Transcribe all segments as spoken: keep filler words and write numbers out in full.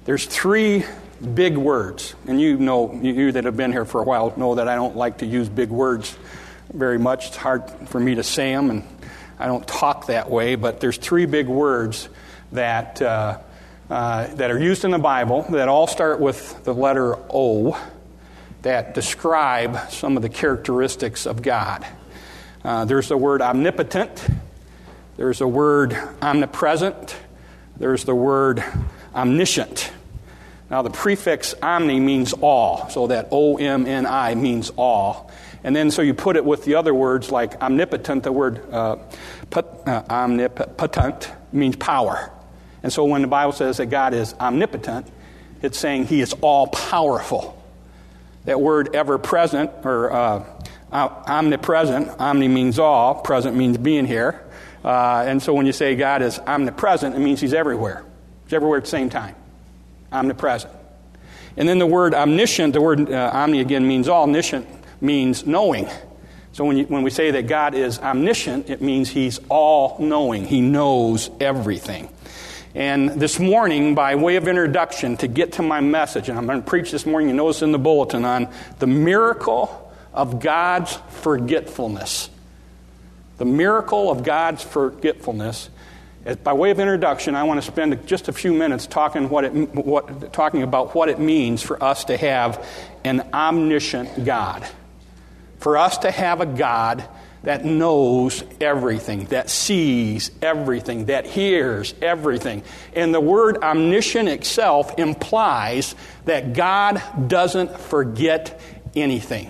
There's three big words, and you know, you that have been here for a while know that I don't like to use big words very much. It's hard for me to say them, and I don't talk that way, but there's three big words that uh, uh, that are used in the Bible that all start with the letter O that describe some of the characteristics of God. Uh, there's the word omnipotent, there's the word omnipresent, there's the word omniscient. Now the prefix omni means all, so that O M N I means all. And then so you put it with the other words like omnipotent, the word uh, put, uh, omnipotent means power. And so when the Bible says that God is omnipotent, it's saying he is all-powerful. That word ever-present, or uh, omnipresent, omni means all, present means being here. Uh, and so when you say God is omnipresent, it means he's everywhere. He's everywhere at the same time. Omnipresent. And then the word omniscient, the word uh, omni again means all, omniscient means knowing. So when, you, when we say that God is omniscient, it means he's all-knowing. He knows everything. And this morning, by way of introduction, to get to my message, and I'm going to preach this morning, you notice in the bulletin, on the miracle of God's forgetfulness. The miracle of God's forgetfulness. By way of introduction, I want to spend just a few minutes talking what it, what, talking about what it means for us to have an omniscient God. For us to have a God that knows everything, that sees everything, that hears everything. And the word omniscient itself implies that God doesn't forget anything.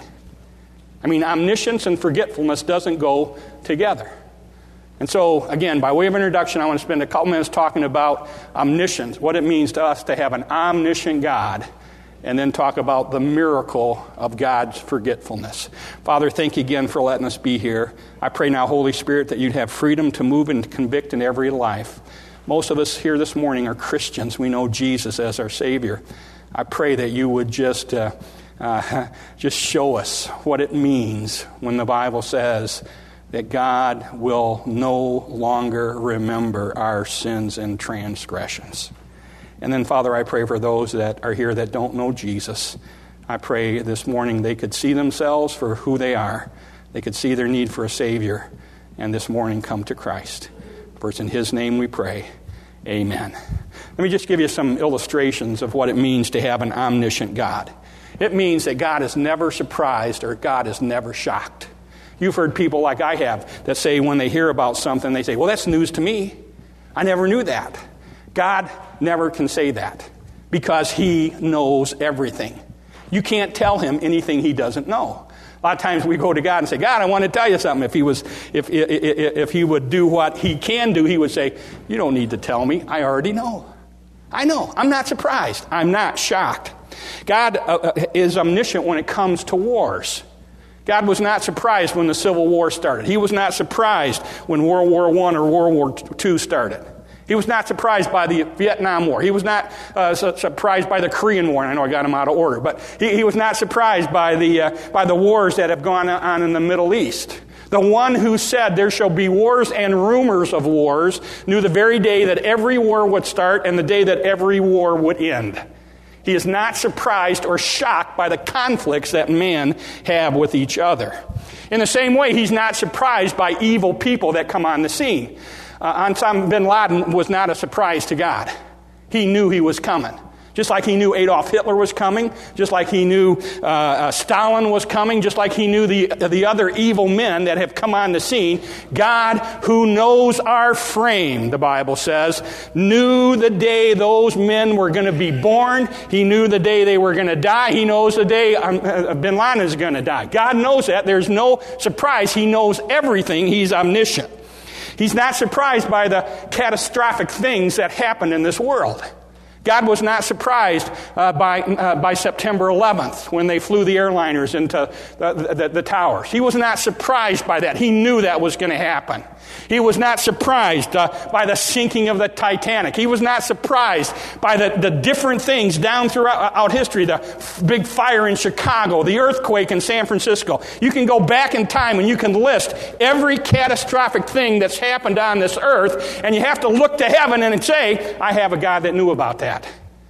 I mean, omniscience and forgetfulness doesn't go together. And so, again, by way of introduction, I want to spend a couple minutes talking about omniscience, what it means to us to have an omniscient God, and then talk about the miracle of God's forgetfulness. Father, thank you again for letting us be here. I pray now, Holy Spirit, that you'd have freedom to move and convict in every life. Most of us here this morning are Christians. We know Jesus as our Savior. I pray that you would just, uh, uh, just show us what it means when the Bible says that God will no longer remember our sins and transgressions. And then, Father, I pray for those that are here that don't know Jesus. I pray this morning they could see themselves for who they are. They could see their need for a Savior, and this morning come to Christ. For it's in his name we pray. Amen. Let me just give you some illustrations of what it means to have an omniscient God. It means that God is never surprised or God is never shocked. You've heard people like I have that say when they hear about something, they say, well, that's news to me. I never knew that. God never can say that because he knows everything. You can't tell him anything he doesn't know. A lot of times we go to God and say, God, I want to tell you something. If he was, if, if, if he would do what he can do, he would say, you don't need to tell me. I already know. I know. I'm not surprised. I'm not shocked. God uh, is omniscient when it comes to wars. God was not surprised when the Civil War started. He was not surprised when World War One or World War Two started. He was not surprised by the Vietnam War. He was not uh, su- surprised by the Korean War. I know I got him out of order, but he, he was not surprised by the uh, by the wars that have gone on in the Middle East. The one who said there shall be wars and rumors of wars knew the very day that every war would start and the day that every war would end. He is not surprised or shocked by the conflicts that men have with each other. In the same way, he's not surprised by evil people that come on the scene. Uh, Osama bin Laden was not a surprise to God. He knew he was coming. Just like he knew Adolf Hitler was coming, just like he knew uh, uh, Stalin was coming, just like he knew the the other evil men that have come on the scene, God, who knows our frame, the Bible says, knew the day those men were going to be born. He knew the day they were going to die. He knows the day um, uh, bin Laden is going to die. God knows that. There's no surprise. He knows everything. He's omniscient. He's not surprised by the catastrophic things that happen in this world. God was not surprised uh, by uh, by September eleventh when they flew the airliners into the, the, the towers. He was not surprised by that. He knew that was going to happen. He was not surprised uh, by the sinking of the Titanic. He was not surprised by the, the different things down throughout history, the f- big fire in Chicago, the earthquake in San Francisco. You can go back in time and you can list every catastrophic thing that's happened on this earth, and you have to look to heaven and say, I have a God that knew about that.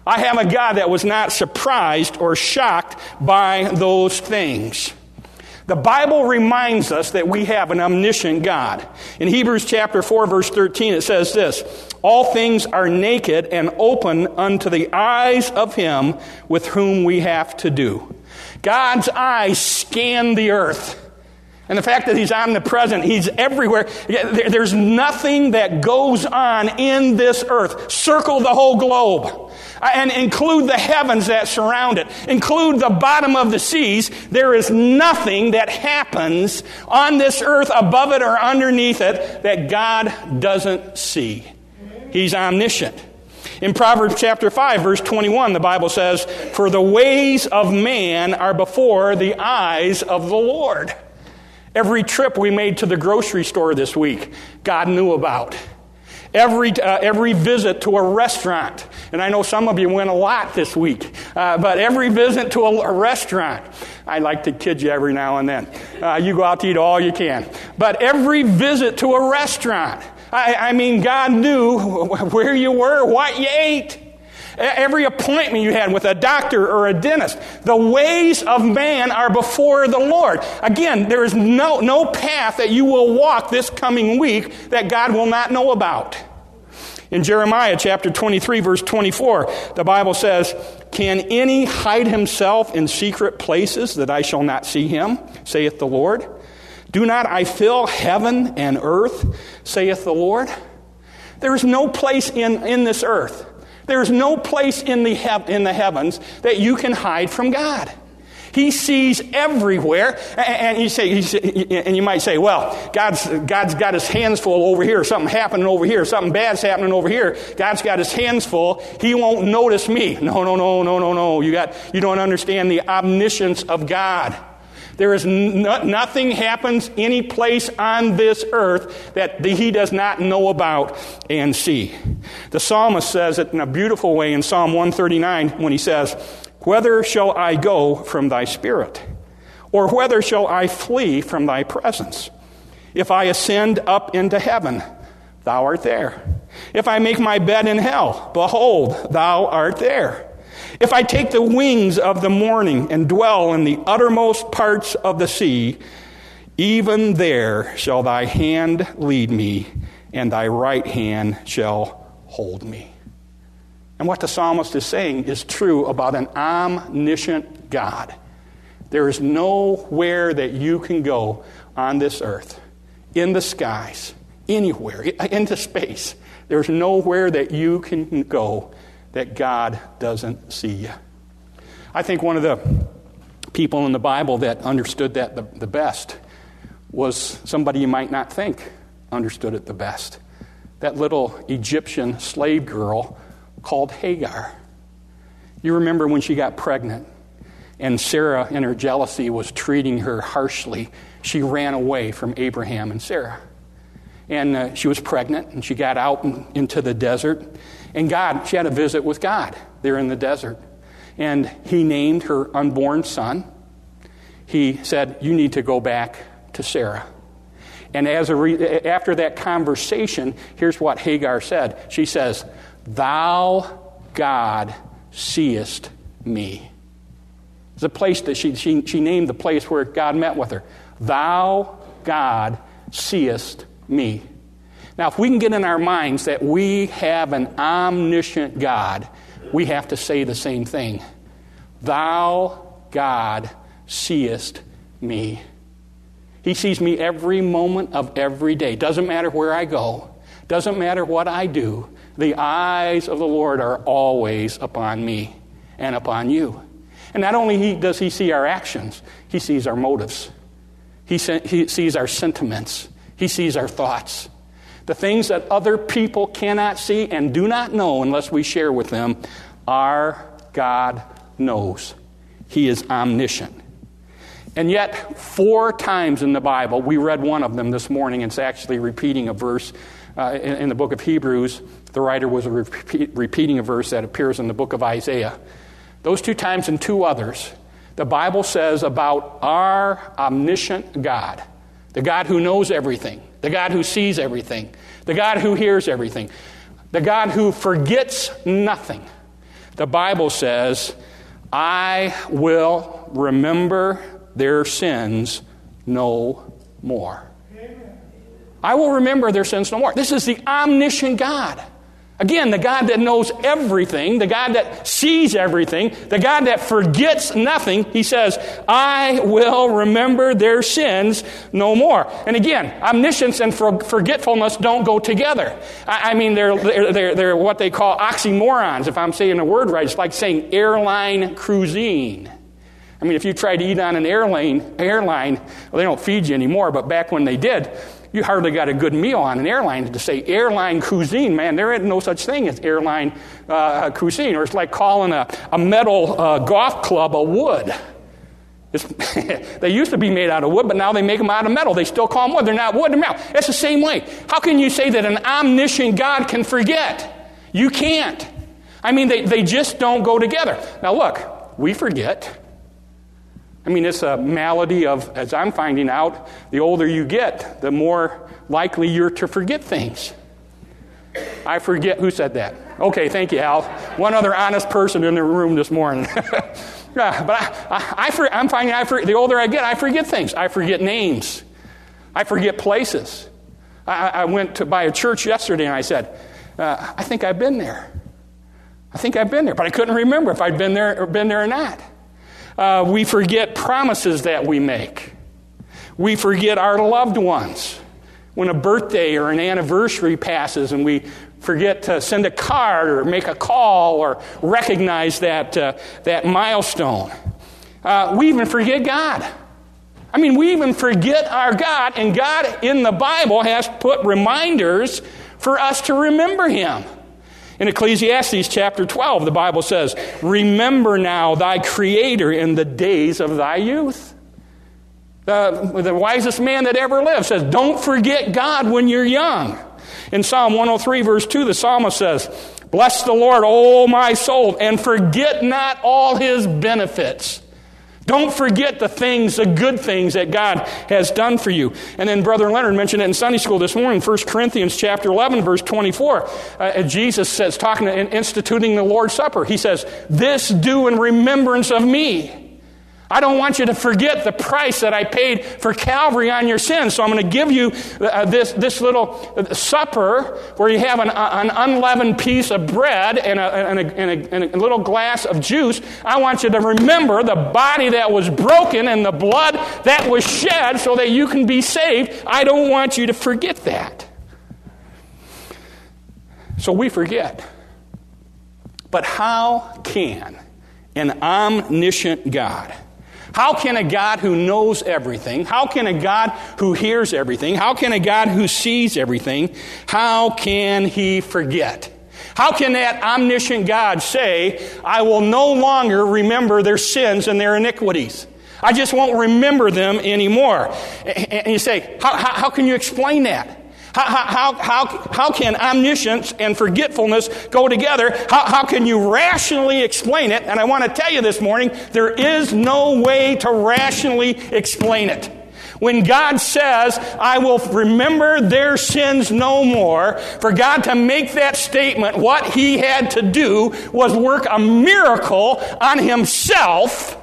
I have a God that was not surprised or shocked by those things. The Bible reminds us that we have an omniscient God. In Hebrews chapter four, verse thirteen, it says this, all things are naked and open unto the eyes of him with whom we have to do. God's eyes scan the earth. And the fact that he's omnipresent, he's everywhere. There's nothing that goes on in this earth. Circle the whole globe. And include the heavens that surround it. Include the bottom of the seas. There is nothing that happens on this earth, above it or underneath it, that God doesn't see. He's omniscient. In Proverbs chapter five, verse twenty-one, the Bible says, for the ways of man are before the eyes of the Lord. Every trip we made to the grocery store this week, God knew about. Every uh, every visit to a restaurant, and I know some of you went a lot this week, uh, but every visit to a, a restaurant, I like to kid you every now and then. Uh, you go out to eat all you can. But every visit to a restaurant, I, I mean, God knew where you were, what you ate. Every appointment you had with a doctor or a dentist, the ways of man are before the Lord. Again, there is no, no path that you will walk this coming week that God will not know about. In Jeremiah chapter twenty-three, verse twenty-four, the Bible says, can any hide himself in secret places that I shall not see him, saith the Lord? Do not I fill heaven and earth, saith the Lord? There is no place in, in this earth. There's no place in the he- in the heavens that you can hide from God. He sees everywhere, and you say, and you might say, "Well, God's God's got his hands full over here. Something happening over here. Something bad's happening over here. God's got his hands full. He won't notice me." No, no, no, no, no, no. You got you don't understand the omniscience of God. There is no, nothing happens any place on this earth that the, he does not know about and see. The psalmist says it in a beautiful way in Psalm one thirty-nine when he says, whither shall I go from thy spirit? Or whither shall I flee from thy presence? If I ascend up into heaven, thou art there. If I make my bed in hell, behold, thou art there. If I take the wings of the morning and dwell in the uttermost parts of the sea, even there shall thy hand lead me, and thy right hand shall hold me. And what the psalmist is saying is true about an omniscient God. There is nowhere that you can go on this earth, in the skies, anywhere, into space. There's nowhere that you can go that God doesn't see you. I think one of the people in the Bible that understood that the, the best was somebody you might not think understood it the best. That little Egyptian slave girl called Hagar. You remember when she got pregnant and Sarah, in her jealousy, was treating her harshly. She ran away from Abraham and Sarah. And uh, she was pregnant, and she got out in, into the desert. And God, she had a visit with God there in the desert. And he named her unborn son. He said, you need to go back to Sarah. And as a re- after that conversation, here's what Hagar said. She says, thou, God, seest me. It's a place that she, she, she named the place where God met with her. Thou, God, seest me. Now, if we can get in our minds that we have an omniscient God, we have to say the same thing. Thou, God, seest me. He sees me every moment of every day. Doesn't matter where I go. Doesn't matter what I do. The eyes of the Lord are always upon me and upon you. And not only does he see our actions, he sees our motives. He, he sees our sentiments. He sees our thoughts. The things that other people cannot see and do not know unless we share with them, our God knows. He is omniscient. And yet, four times in the Bible, we read one of them this morning, it's actually repeating a verse uh, in, in the book of Hebrews. The writer was repeat, repeating a verse that appears in the book of Isaiah. Those two times and two others, the Bible says about our omniscient God, the God who knows everything, the God who sees everything, the God who hears everything, the God who forgets nothing, The Bible says, I will remember their sins no more. Amen. I will remember their sins no more. This is the omniscient God. Again, the God that knows everything, the God that sees everything, the God that forgets nothing. He says, I will remember their sins no more. And again, omniscience and forgetfulness don't go together. I, I mean, they're, they're, they're, they're what they call oxymorons, if I'm saying the word right. It's like saying airline cuisine. I mean, if you try to eat on an airline, airline, well, they don't feed you anymore, but back when they did, you hardly got a good meal on an airline. To say airline cuisine, man, there ain't no such thing as airline uh, cuisine. Or it's like calling a, a metal uh, golf club a wood. It's, they used to be made out of wood, but now they make them out of metal. They still call them wood. They're not wood, they're metal. It's the same way. How can you say that an omniscient God can forget? You can't. I mean, they, they just don't go together. Now look, we forget. I mean, it's a malady of, as I'm finding out, the older you get, the more likely you're to forget things. I forget, who said that? Okay, thank you, Al. One other honest person in the room this morning. Yeah, but I, I, I for, I'm finding I for, the older I get, I forget things. I forget names. I forget places. I, I went to by a church yesterday and I said, uh, I think I've been there. I think I've been there, but I couldn't remember if I'd been there or been there or not. Uh, we forget promises that we make. We forget our loved ones. When a birthday or an anniversary passes and we forget to send a card or make a call or recognize that, uh, that milestone. Uh, we even forget God. I mean, we even forget our God, and God in the Bible has put reminders for us to remember Him. In Ecclesiastes chapter twelve, the Bible says, remember now thy Creator in the days of thy youth. The, the wisest man that ever lived says, don't forget God when you're young. In Psalm one oh three, verse two, the psalmist says, bless the Lord, O my soul, and forget not all His benefits. Don't forget the things, the good things that God has done for you. And then Brother Leonard mentioned it in Sunday school this morning, First Corinthians chapter eleven, verse twenty-four. Uh, Jesus says, talking and instituting the Lord's Supper, He says, this do in remembrance of me. I don't want you to forget the price that I paid for Calvary on your sins. So I'm going to give you uh, this, this little supper where you have an, an unleavened piece of bread and a, and, a, and, a, and a little glass of juice. I want you to remember the body that was broken and the blood that was shed so that you can be saved. I don't want you to forget that. So we forget. But how can an omniscient God, how can a God who knows everything, how can a God who hears everything, how can a God who sees everything, how can He forget? How can that omniscient God say, I will no longer remember their sins and their iniquities? I just won't remember them anymore. And you say, how, how, how can you explain that? How, how, how, how can omniscience and forgetfulness go together? How, how can you rationally explain it? And I want to tell you this morning, there is no way to rationally explain it. When God says, I will remember their sins no more, for God to make that statement, what He had to do was work a miracle on Himself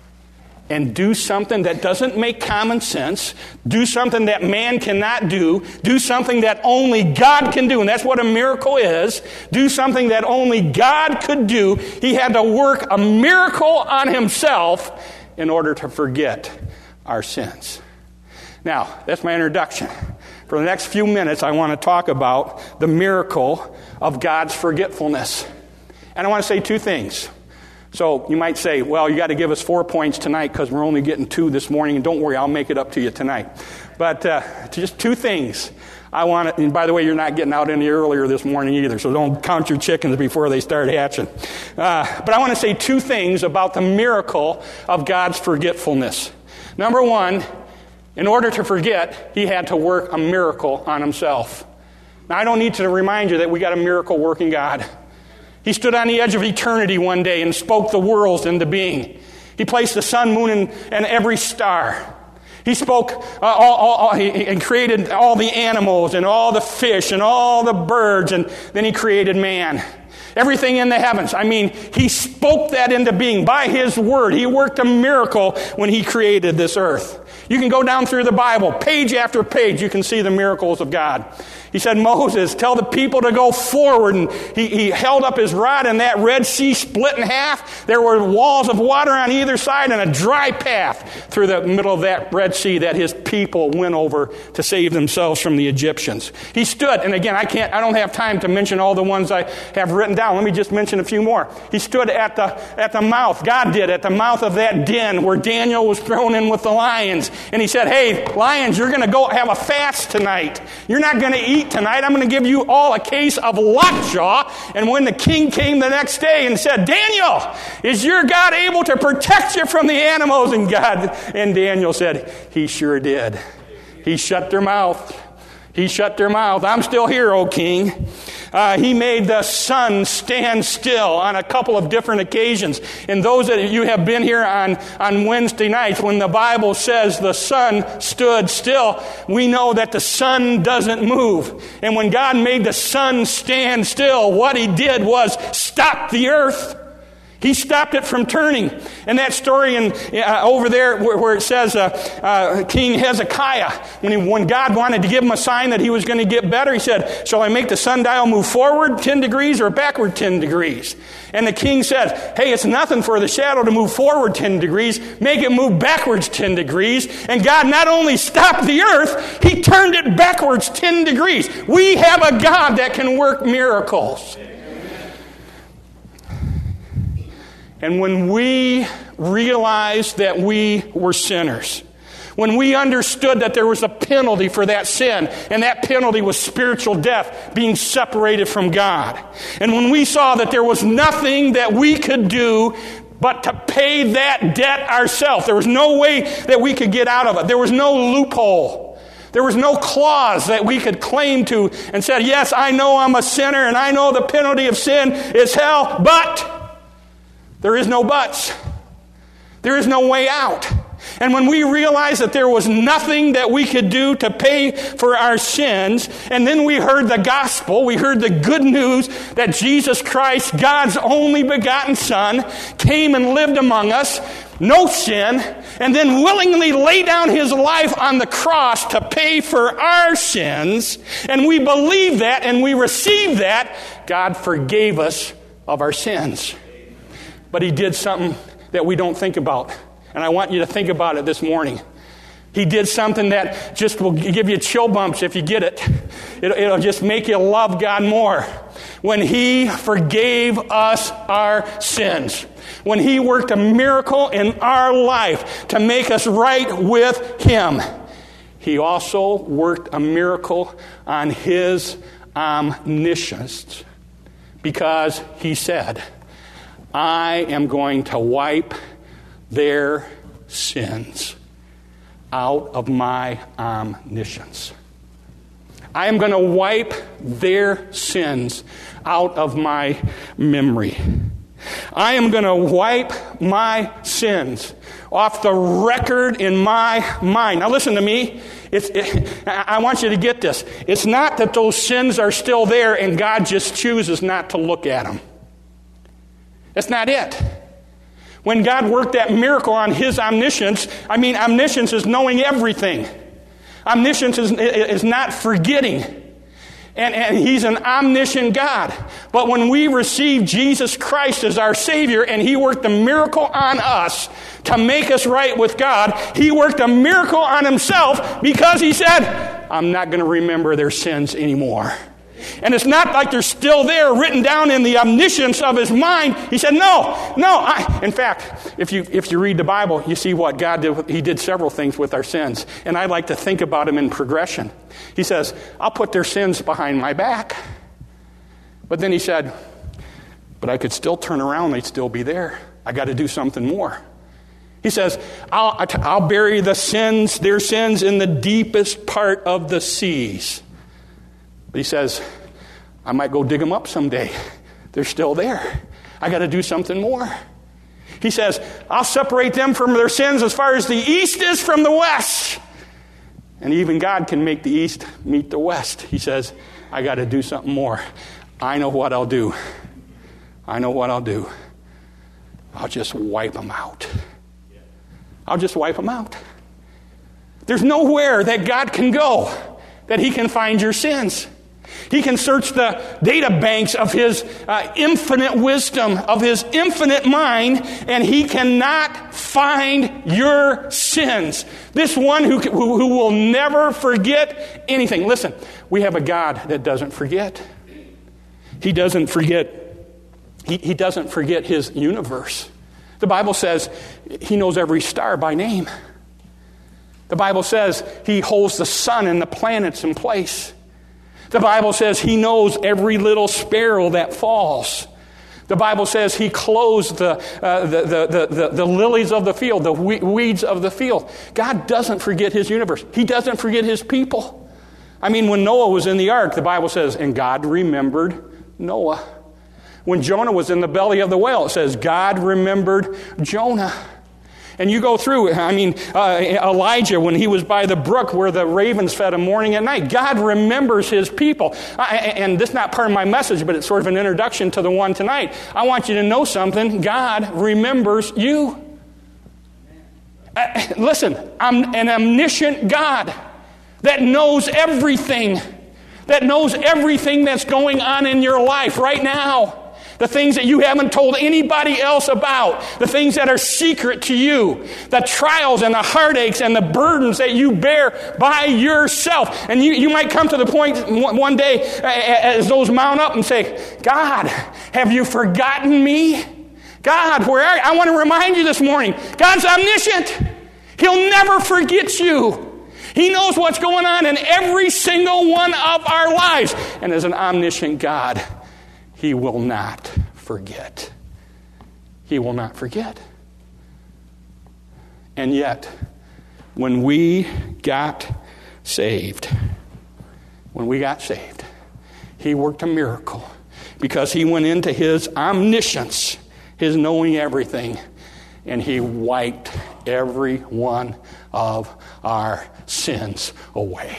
and do something that doesn't make common sense, do something that man cannot do, do something that only God can do, and that's what a miracle is, do something that only God could do. He had to work a miracle on Himself in order to forget our sins. Now, that's my introduction. For the next few minutes, I want to talk about the miracle of God's forgetfulness. And I want to say two things. So you might say, well, you got to give us four points tonight because we're only getting two this morning. And don't worry, I'll make it up to you tonight. But uh, just two things. I want to, and by the way, you're not getting out any earlier this morning either, so don't count your chickens before they start hatching. Uh, but I want to say two things about the miracle of God's forgetfulness. Number one, in order to forget, He had to work a miracle on Himself. Now, I don't need to remind you that we got a miracle-working God. He stood on the edge of eternity one day and spoke the worlds into being. He placed the sun, moon, and, and every star. He spoke uh, all, all, all, he, and created all the animals and all the fish and all the birds, and then He created man. Everything in the heavens. I mean, he spoke that into being by his word. He worked a miracle when he created this earth. You can go down through the Bible, page after page, you can see the miracles of God. He said, Moses, tell the people to go forward. And he, he held up his rod, and that Red Sea split in half. There were walls of water on either side and a dry path through the middle of that Red Sea that his people went over to save themselves from the Egyptians. He stood, and again, I can't, I don't have time to mention all the ones I have written down. Let me just mention a few more. He stood at the, at the mouth, God did, at the mouth of that den where Daniel was thrown in with the lions. And he said, hey, lions, you're going to go have a fast tonight. You're not going to eat tonight. I'm going to give you all a case of lockjaw. And when the king came the next day and said, Daniel, is your God able to protect you from the animals? And God, and Daniel said, he sure did. He shut their mouth. He shut their mouth. I'm still here, O king. Uh, he made the sun stand still on a couple of different occasions. And those that you have been here on, on Wednesday nights, when the Bible says the sun stood still, we know that the sun doesn't move. And when God made the sun stand still, what he did was stop the earth. He stopped it from turning. And that story in, uh, over there where, where it says uh, uh, King Hezekiah, when, he, when God wanted to give him a sign that he was going to get better, he said, shall I make the sundial move forward ten degrees or backward ten degrees? And the king said, hey, it's nothing for the shadow to move forward ten degrees. Make it move backwards ten degrees. And God not only stopped the earth, he turned it backwards ten degrees. We have a God that can work miracles. And when we realized that we were sinners, when we understood that there was a penalty for that sin, and that penalty was spiritual death, being separated from God, and when we saw that there was nothing that we could do but to pay that debt ourselves, there was no way that we could get out of it. There was no loophole. There was no clause that we could claim to and said, yes, I know I'm a sinner, and I know the penalty of sin is hell, but there is no buts. There is no way out. And when we realized that there was nothing that we could do to pay for our sins, and then we heard the gospel, we heard the good news that Jesus Christ, God's only begotten Son, came and lived among us, no sin, and then willingly laid down his life on the cross to pay for our sins, and we believe that and we receive that, God forgave us of our sins. But he did something that we don't think about. And I want you to think about it this morning. He did something that just will give you chill bumps if you get it. It'll, it'll just make you love God more. When he forgave us our sins. When he worked a miracle in our life to make us right with him. He also worked a miracle on his omniscience. Because he said, I am going to wipe their sins out of my omniscience. I am going to wipe their sins out of my memory. I am going to wipe my sins off the record in my mind. Now listen to me. It's, it, I want you to get this. It's not that those sins are still there and God just chooses not to look at them. That's not it. When God worked that miracle on his omniscience, I mean, omniscience is knowing everything. Omniscience is, is not forgetting. And, and he's an omniscient God. But when we receive Jesus Christ as our Savior and he worked a miracle on us to make us right with God, he worked a miracle on himself because he said, I'm not going to remember their sins anymore. And it's not like they're still there written down in the omniscience of his mind. He said, no, no. I, in fact, if you if you read the Bible, you see what God did. He did several things with our sins. And I like to think about him in progression. He says, I'll put their sins behind my back. But then he said, but I could still turn around. They'd still be there. I got to do something more. He says, I'll, I'll bury the sins, their sins in the deepest part of the seas. But he says, I might go dig them up someday. They're still there. I got to do something more. He says, I'll separate them from their sins as far as the east is from the west. And even God can make the east meet the west. He says, I got to do something more. I know what I'll do. I know what I'll do. I'll just wipe them out. I'll just wipe them out. There's nowhere that God can go that he can find your sins. He can search the data banks of his uh, infinite wisdom, of his infinite mind, and he cannot find your sins. This one who, who, who will never forget anything. Listen, we have a God that doesn't forget. He doesn't forget. He, he doesn't forget his universe. The Bible says he knows every star by name. The Bible says he holds the sun and the planets in place. The Bible says he knows every little sparrow that falls. The Bible says he clothes the, uh, the, the, the, the, the lilies of the field, the weeds of the field. God doesn't forget his universe. He doesn't forget his people. I mean, when Noah was in the ark, the Bible says, and God remembered Noah. When Jonah was in the belly of the whale, it says, God remembered Jonah. And you go through, I mean, uh, Elijah, when he was by the brook where the ravens fed him morning and night, God remembers his people. I, and this is not part of my message, but it's sort of an introduction to the one tonight. I want you to know something. God remembers you. Uh, listen, I'm an omniscient God that knows everything, that knows everything that's going on in your life right now. The things that you haven't told anybody else about. The things that are secret to you. The trials and the heartaches and the burdens that you bear by yourself. And you, you might come to the point one day as those mount up and say, God, have you forgotten me? God, where are you? I want to remind you this morning, God's omniscient. He'll never forget you. He knows what's going on in every single one of our lives. And as an omniscient God, he will not forget. He will not forget. And yet, when we got saved, when we got saved, he worked a miracle because he went into his omniscience, his knowing everything, and he wiped every one of our sins away.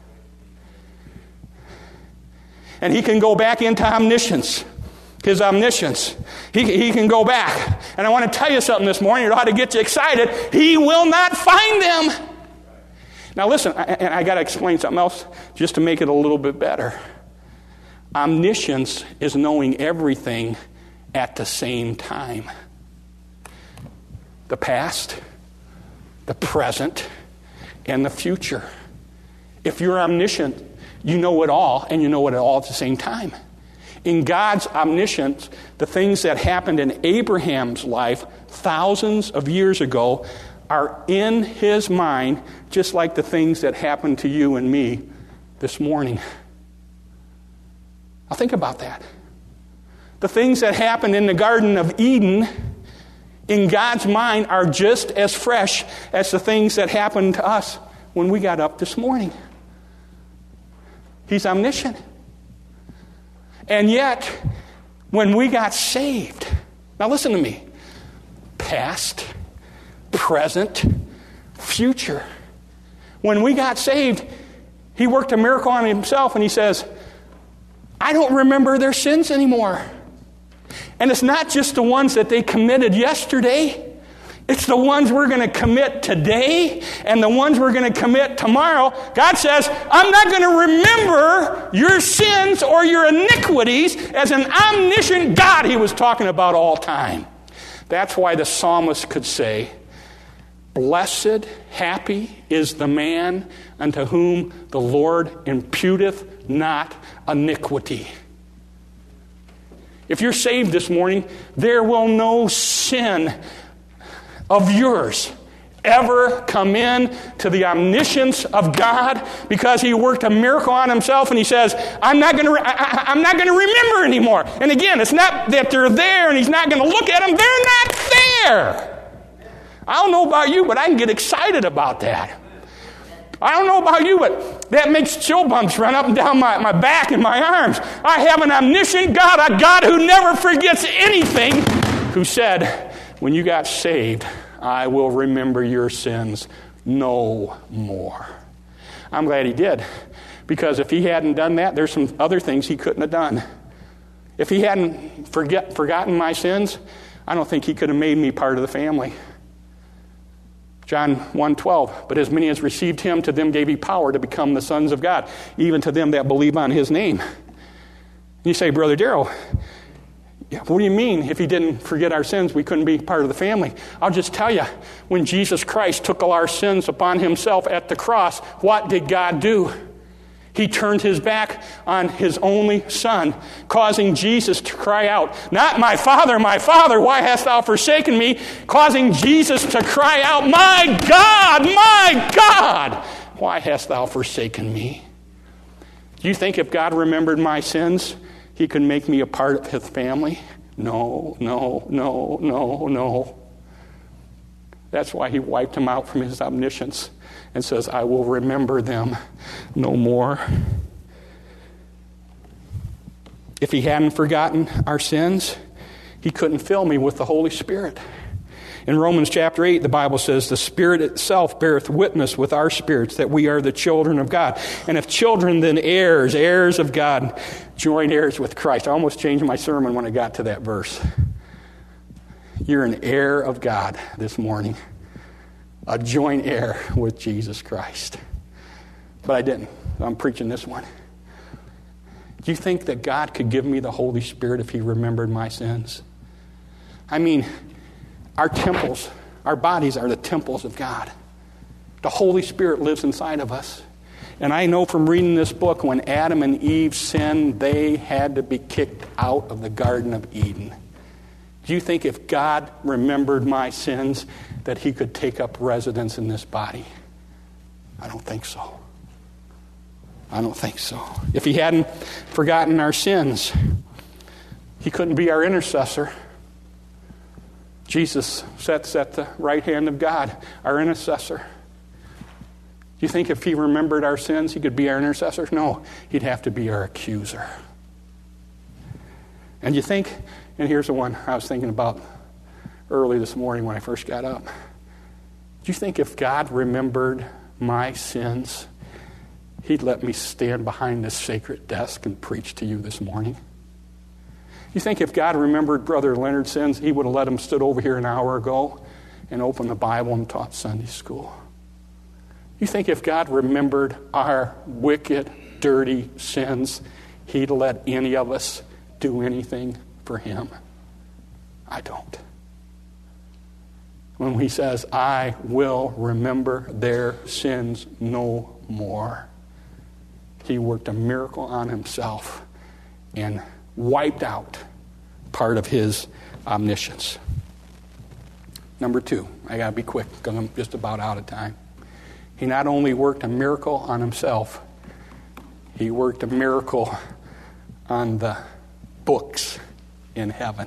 And he can go back into omniscience, his omniscience. He, he can go back. And I want to tell you something this morning. It ought to get you excited. He will not find them. Now listen, I, and I got to explain something else just to make it a little bit better. Omniscience is knowing everything at the same time. The past, the present, and the future. If you're omniscient, you know it all, and you know it all at the same time. In God's omniscience, the things that happened in Abraham's life thousands of years ago are in his mind, just like the things that happened to you and me this morning. Now think about that. The things that happened in the Garden of Eden, in God's mind, are just as fresh as the things that happened to us when we got up this morning. He's omniscient. And yet, when we got saved, now listen to me, past, present, future. When we got saved, he worked a miracle on himself and he says, I don't remember their sins anymore. And it's not just the ones that they committed yesterday. It's the ones we're going to commit today and the ones we're going to commit tomorrow. God says, I'm not going to remember your sins or your iniquities as an omniscient God he was talking about all time. That's why the psalmist could say, blessed, happy is the man unto whom the Lord imputeth not iniquity. If you're saved this morning, there will no sin of yours ever come in to the omniscience of God, because he worked a miracle on himself and he says, I'm not going to re- I'm not going to remember anymore. And again, it's not that they're there and he's not going to look at them. They're not there. I don't know about you, but I can get excited about that. I don't know about you, but that makes chill bumps run up and down my, my back and my arms. I have an omniscient God, a God who never forgets anything, who said, when you got saved, I will remember your sins no more. I'm glad he did, because if he hadn't done that, there's some other things he couldn't have done. If he hadn't forget, forgotten my sins, I don't think he could have made me part of the family. John one twelve, but as many as received him, to them gave he power to become the sons of God, even to them that believe on his name. You say, Brother Darrell, what do you mean if he didn't forget our sins, we couldn't be part of the family? I'll just tell you, when Jesus Christ took all our sins upon himself at the cross, what did God do? He turned his back on his only son, causing Jesus to cry out, not my Father, my Father, why hast thou forsaken me? Causing Jesus to cry out, my God, my God, why hast thou forsaken me? Do you think if God remembered my sins, he could make me a part of his family? No, no, no, no, no. That's why he wiped him out from his omniscience and says, I will remember them no more. If he hadn't forgotten our sins, he couldn't fill me with the Holy Spirit. In Romans chapter eight, the Bible says, the Spirit itself beareth witness with our spirits that we are the children of God. And if children, then heirs, heirs of God, joint heirs with Christ. I almost changed my sermon when I got to that verse. You're an heir of God this morning. A joint heir with Jesus Christ. But I didn't. I'm preaching this one. Do you think that God could give me the Holy Spirit if he remembered my sins? I mean, our temples, our bodies are the temples of God. The Holy Spirit lives inside of us. And I know from reading this book, when Adam and Eve sinned, they had to be kicked out of the Garden of Eden. Do you think if God remembered my sins, that he could take up residence in this body? I don't think so. I don't think so. If he hadn't forgotten our sins, he couldn't be our intercessor. Jesus sits at the right hand of God, our intercessor. Do you think if he remembered our sins, he could be our intercessor? No, he'd have to be our accuser. And you think, and here's the one I was thinking about early this morning when I first got up. Do you think if God remembered my sins, he'd let me stand behind this sacred desk and preach to you this morning? You think if God remembered Brother Leonard's sins, he would have let him stood over here an hour ago and opened the Bible and taught Sunday school? You think if God remembered our wicked, dirty sins, he'd let any of us do anything for him? I don't. When he says, I will remember their sins no more, he worked a miracle on himself and wiped out part of his omniscience. Number two, I got to be quick because I'm just about out of time. He not only worked a miracle on himself, he worked a miracle on the books in heaven.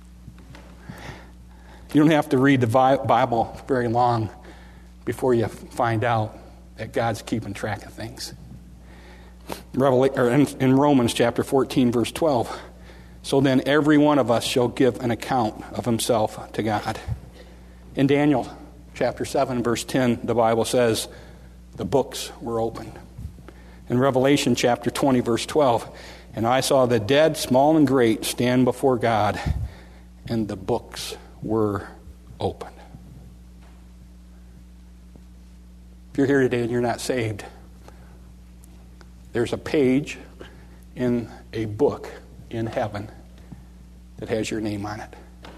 You don't have to read the Bible very long before you find out that God's keeping track of things. Revelation, or in, in Romans chapter fourteen, verse twelve, so then every one of us shall give an account of himself to God. In Daniel chapter seven, verse ten, the Bible says the books were opened. In Revelation chapter twenty, verse twelve, and I saw the dead, small and great, stand before God, and the books were opened. If you're here today and you're not saved, there's a page in a book in heaven that has your name on it.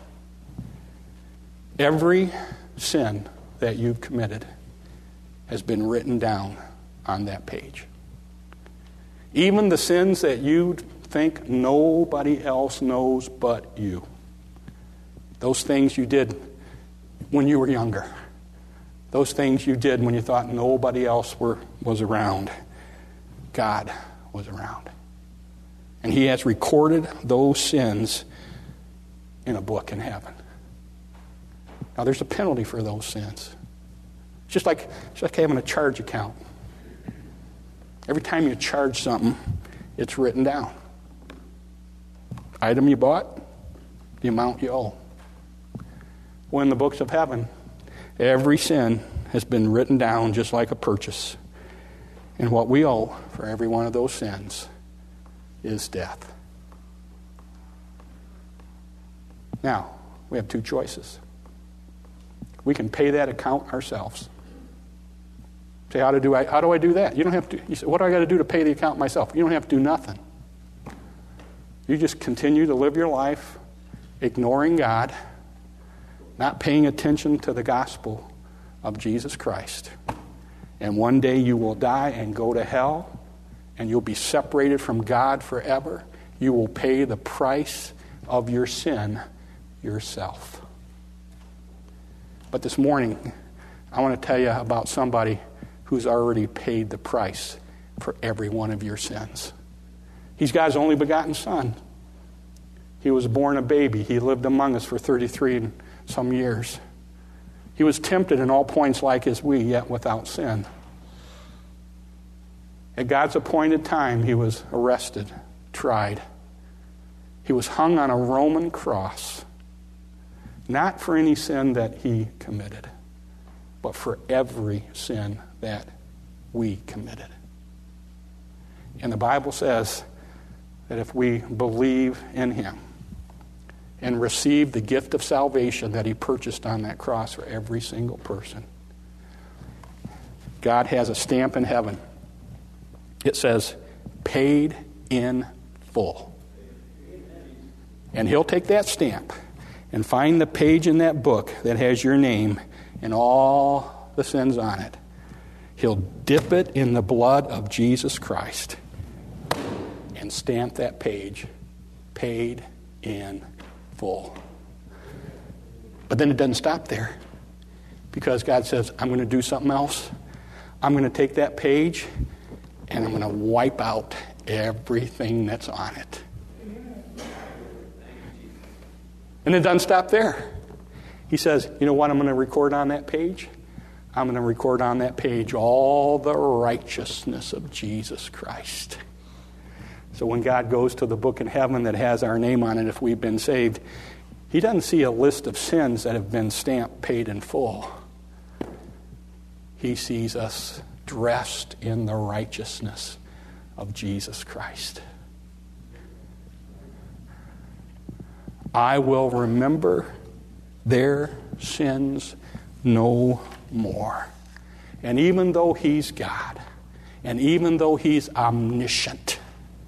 Every sin that you've committed has been written down on that page. Even the sins that you think nobody else knows but you. Those things you did when you were younger. Those things you did when you thought nobody else were, was around. God was around. And he has recorded those sins in a book in heaven. Now there's a penalty for those sins. It's just like, it's like having a charge account. Every time you charge something, it's written down. Item you bought, the amount you owe. Well, in the books of heaven, every sin has been written down just like a purchase. And what we owe for every one of those sins is death. Now, we have two choices. We can pay that account ourselves. Say, how, to do I, how do I do that? You don't have to. You say, what do I got to do to pay the account myself? You don't have to do nothing. You just continue to live your life ignoring God, not paying attention to the gospel of Jesus Christ. And one day you will die and go to hell, and you'll be separated from God forever. You will pay the price of your sin yourself. But this morning, I want to tell you about somebody who's already paid the price for every one of your sins. He's God's only begotten Son. He was born a baby. He lived among us for thirty-three and some years. He was tempted in all points like as we, yet without sin. At God's appointed time, he was arrested, tried. He was hung on a Roman cross, not for any sin that he committed, but for every sin that we committed. And the Bible says that if we believe in him and receive the gift of salvation that he purchased on that cross for every single person, God has a stamp in heaven. It says, paid in full. And he'll take that stamp and find the page in that book that has your name and all the sins on it. He'll dip it in the blood of Jesus Christ and stamp that page, paid in full. But then it doesn't stop there, because God says, I'm going to do something else. I'm going to take that page and I'm going to wipe out everything that's on it. And it doesn't stop there. He says, you know what I'm going to record on that page? I'm going to record on that page all the righteousness of Jesus Christ. So when God goes to the book in heaven that has our name on it, if we've been saved, he doesn't see a list of sins that have been stamped paid in full. He sees us dressed in the righteousness of Jesus Christ. I will remember their sins no more. And even though he's God, and even though he's omniscient,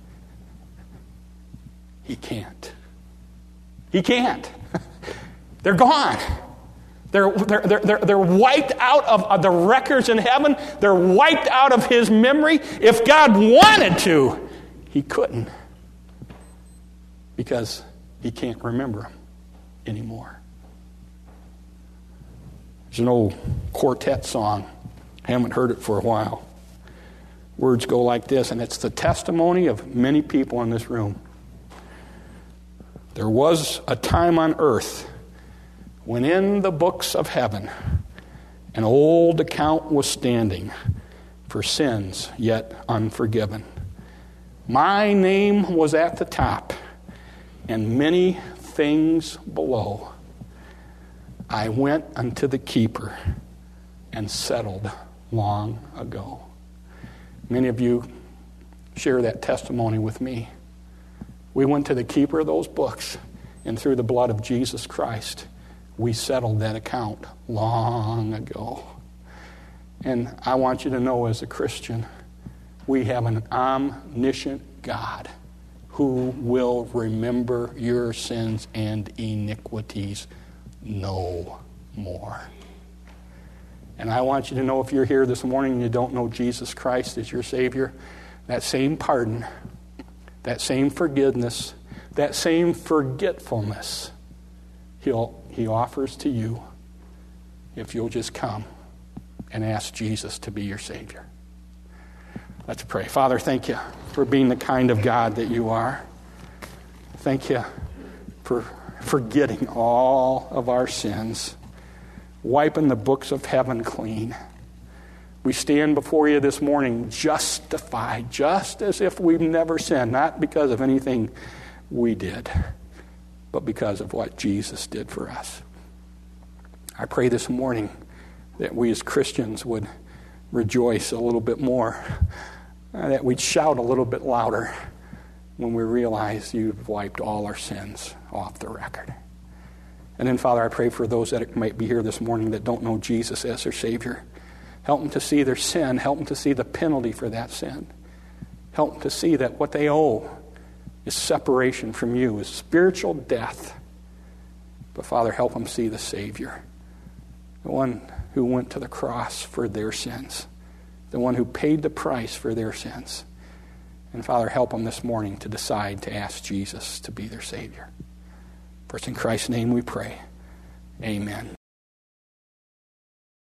he can't. He can't. They're gone. They're, they're, they're, they're wiped out of, of the records in heaven. They're wiped out of his memory. If God wanted to, he couldn't. Because he can't remember them anymore. There's an old quartet song. I haven't heard it for a while. Words go like this, and it's the testimony of many people in this room. There was a time on earth when in the books of heaven an old account was standing for sins yet unforgiven. My name was at the top, and many things below. I went unto the keeper and settled long ago. Many of you share that testimony with me. We went to the keeper of those books, and through the blood of Jesus Christ, we settled that account long ago. And I want you to know, as a Christian, we have an omniscient God who will remember your sins and iniquities no more. And I want you to know, if you're here this morning and you don't know Jesus Christ as your Savior, that same pardon, that same forgiveness, that same forgetfulness, he'll, he offers to you if you'll just come and ask Jesus to be your Savior. Let's pray. Father, thank you for being the kind of God that you are. Thank you for forgetting all of our sins, wiping the books of heaven clean. We stand before you this morning justified, just as if we've never sinned, not because of anything we did, but because of what Jesus did for us. I pray this morning that we as Christians would rejoice a little bit more, that we'd shout a little bit louder when we realize you've wiped all our sins off the record. And then, Father, I pray for those that might be here this morning that don't know Jesus as their Savior. Help them to see their sin. Help them to see the penalty for that sin. Help them to see that what they owe is separation from you, is spiritual death. But, Father, help them see the Savior, the one who went to the cross for their sins, the one who paid the price for their sins. And, Father, help them this morning to decide to ask Jesus to be their Savior. For it's in Christ's name we pray. Amen.